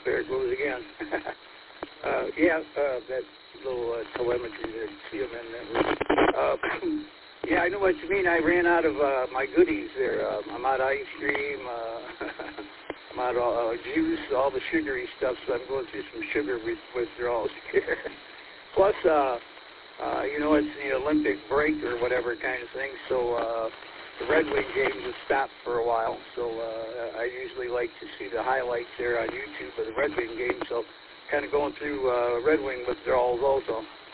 there it goes again. That little telemetry there. See them in there. Yeah, I know what you mean. I ran out of my goodies there. I'm out of ice cream. I'm out of juice, all the sugary stuff, so I'm going through some sugar withdrawals here. Plus, it's the Olympic break or whatever kind of thing, so the Red Wing games have stopped for a while, so I usually like to see the highlights there on YouTube of the Red Wing games, so kind of going through Red Wing withdrawals also.